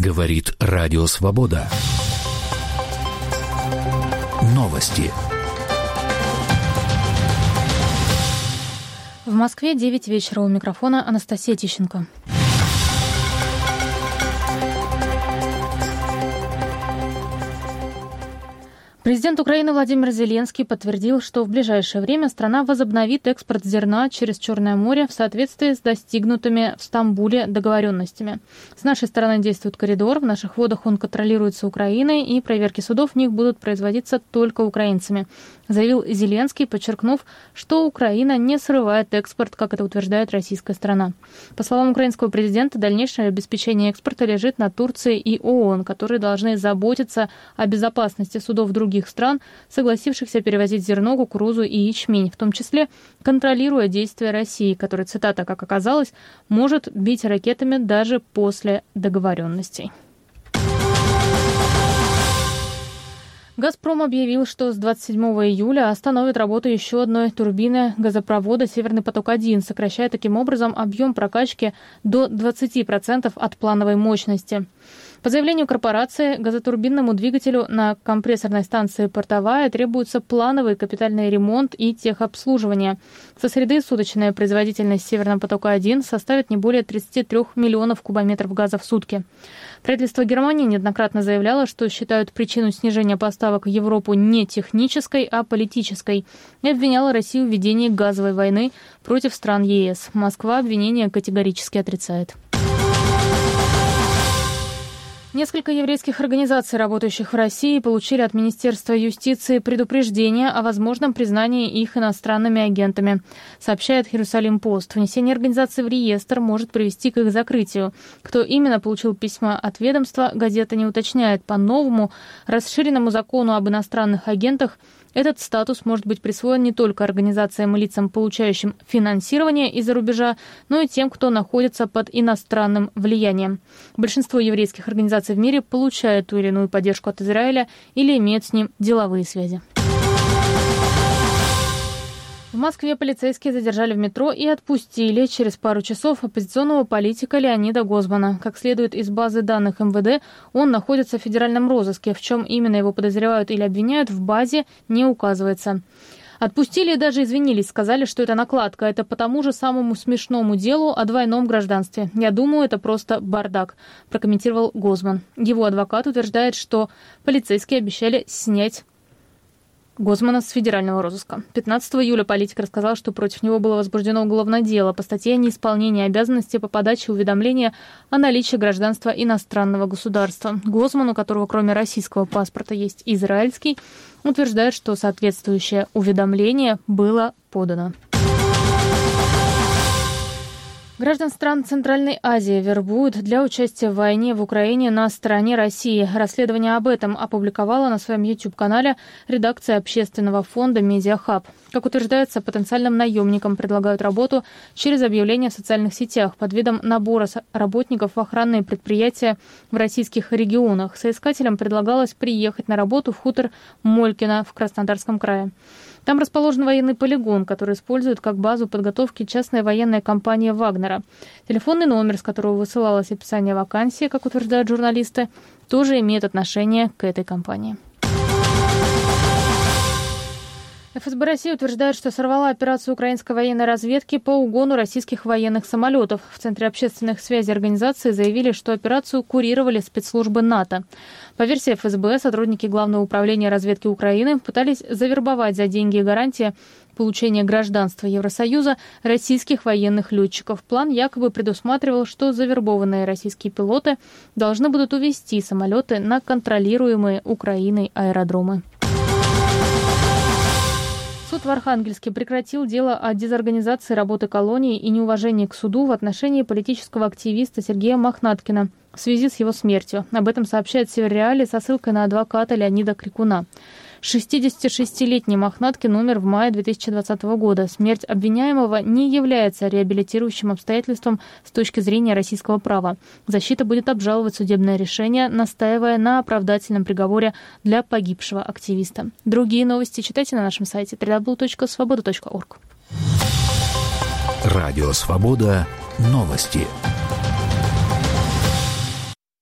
Говорит Радио Свобода. Новости. В Москве 9 вечера. У микрофона Анастасия Тищенко. Президент Украины Владимир Зеленский подтвердил, что в ближайшее время страна возобновит экспорт зерна через Черное море в соответствии с достигнутыми в Стамбуле договоренностями. С нашей стороны действует коридор, в наших водах он контролируется Украиной, и проверки судов в них будут производиться только украинцами, заявил Зеленский, подчеркнув, что Украина не срывает экспорт, как это утверждает российская сторона. По словам украинского президента, дальнейшее обеспечение экспорта лежит на Турции и ООН, которые должны заботиться о безопасности судов других стран, согласившихся перевозить зерно, кукурузу и ячмень, в том числе контролируя действия России, которая, цитата, как оказалось, может бить ракетами даже после договоренностей. «Газпром» объявил, что с 27 июля остановит работу еще одной турбины газопровода «Северный поток-1», сокращая таким образом объем прокачки до 20% от плановой мощности. По заявлению корпорации, газотурбинному двигателю на компрессорной станции «Портовая» требуется плановый капитальный ремонт и техобслуживание. Со среды суточная производительность «Северного потока-1» составит не более 33 миллионов кубометров газа в сутки. Правительство Германии неоднократно заявляло, что считают причину снижения поставок в Европу не технической, а политической, и обвиняло Россию в ведении газовой войны против стран ЕС. Москва обвинение категорически отрицает. Несколько еврейских организаций, работающих в России, получили от Министерства юстиции предупреждение о возможном признании их иностранными агентами, сообщает Иерусалим-Пост. Внесение организации в реестр может привести к их закрытию. Кто именно получил письма от ведомства, газета не уточняет. По новому, расширенному закону об иностранных агентах, этот статус может быть присвоен не только организациям и лицам, получающим финансирование из-за рубежа, но и тем, кто находится под иностранным влиянием. Большинство еврейских организаций в мире получают ту или иную поддержку от Израиля или имеют с ним деловые связи. В Москве полицейские задержали в метро и отпустили через пару часов оппозиционного политика Леонида Гозмана. Как следует из базы данных МВД, он находится в федеральном розыске. В чем именно его подозревают или обвиняют, в базе не указывается. Отпустили и даже извинились, сказали, что это накладка. Это по тому же самому смешному делу о двойном гражданстве. Я думаю, это просто бардак, прокомментировал Гозман. Его адвокат утверждает, что полицейские обещали снять Гозмана с федерального розыска. 15 июля политик рассказал, что против него было возбуждено уголовное дело по статье «Неисполнение обязанностей по подаче уведомления о наличии гражданства иностранного государства». Гозман, у которого кроме российского паспорта есть израильский, утверждает, что соответствующее уведомление было подано. Граждан стран Центральной Азии вербуют для участия в войне в Украине на стороне России. Расследование об этом опубликовала на своем YouTube-канале редакция общественного фонда «Медиахаб». Как утверждается, потенциальным наемникам предлагают работу через объявления в социальных сетях под видом набора работников в охранные предприятия в российских регионах. Соискателям предлагалось приехать на работу в хутор Молькино в Краснодарском крае. Там расположен военный полигон, который используют как базу подготовки частная военная компания «Вагнера». Телефонный номер, с которого высылалось описание вакансии, как утверждают журналисты, тоже имеет отношение к этой компании. ФСБ России утверждает, что сорвала операцию украинской военной разведки по угону российских военных самолетов. В Центре общественных связей организации заявили, что операцию курировали спецслужбы НАТО. По версии ФСБ, сотрудники Главного управления разведки Украины пытались завербовать за деньги и гарантии получения гражданства Евросоюза российских военных летчиков. План якобы предусматривал, что завербованные российские пилоты должны будут увезти самолеты на контролируемые Украиной аэродромы. Суд в Архангельске прекратил дело о дезорганизации работы колонии и неуважении к суду в отношении политического активиста Сергея Мохнаткина в связи с его смертью. Об этом сообщает Северреалии со ссылкой на адвоката Леонида Крикуна. 66-летний Мохнаткин умер в мае 2020 года. Смерть обвиняемого не является реабилитирующим обстоятельством с точки зрения российского права. Защита будет обжаловать судебное решение, настаивая на оправдательном приговоре для погибшего активиста. Другие новости читайте на нашем сайте www.svoboda.org. Радио «Свобода». Новости.